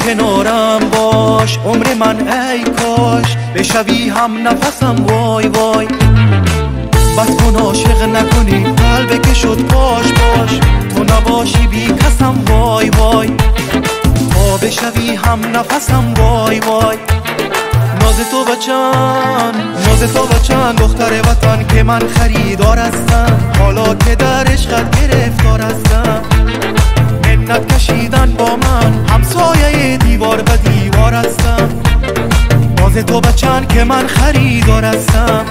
کنارم باش عمر من ای کاش بشوی هم نفسم وای وای بس کن عاشق نکنی قلب که شد پاش باش تو نباشی بی کسم وای وای تا بشوی هم نفسم وای وای ناز تو بچن دختر وطن که من خریدار هستم حالا که در عشقت گرفتار هستم منت کشیدن با من همسایه دیوار به دیوار هستم ناز تو بچن که من خریدار هستم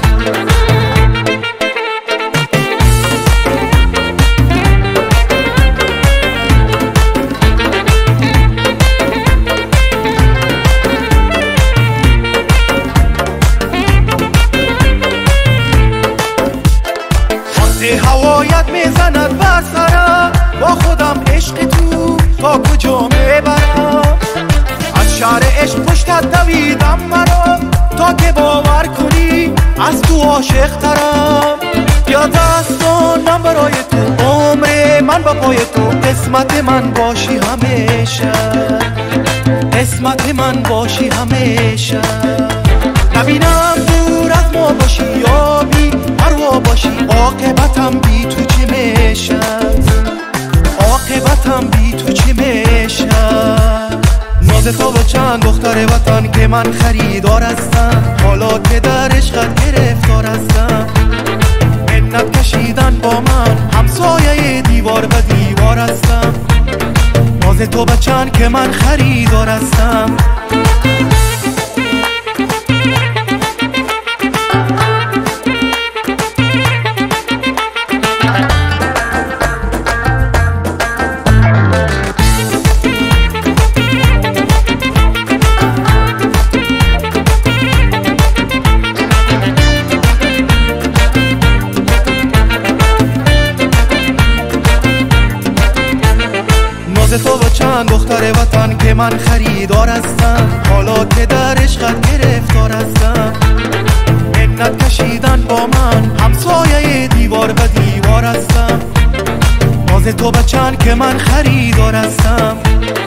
هوایت میزند بر سرم با خودم عشق تو تا کجا میبرم از شهر عشق پشتت دویدم مرا تا که باور کنی از تو عاشق ترم یا دستانم برای تو عمر من با پای تو قسمت من باشی همیشه قسمت من باشی همیشه نبینم دور از ما باشی یا بی پروا باشی عاقبتم بی تو چی میشه عاقبتم بی تو چی میشه ناز تو بچن دختر وطن که من خریدار هستم حالا که در عشقت گرفتار هستم منت کشیدن با من همسایه دیوار به دیوار هستم ناز تو بچن که من خریدار هستم ناز تو بچن دختر وطن که من خریدار هستم حالا که در عشقت گرفتار هستم منت کشیدن با من همسایه دیوار به دیوار هستم ناز تو بچن که من خریدار هستم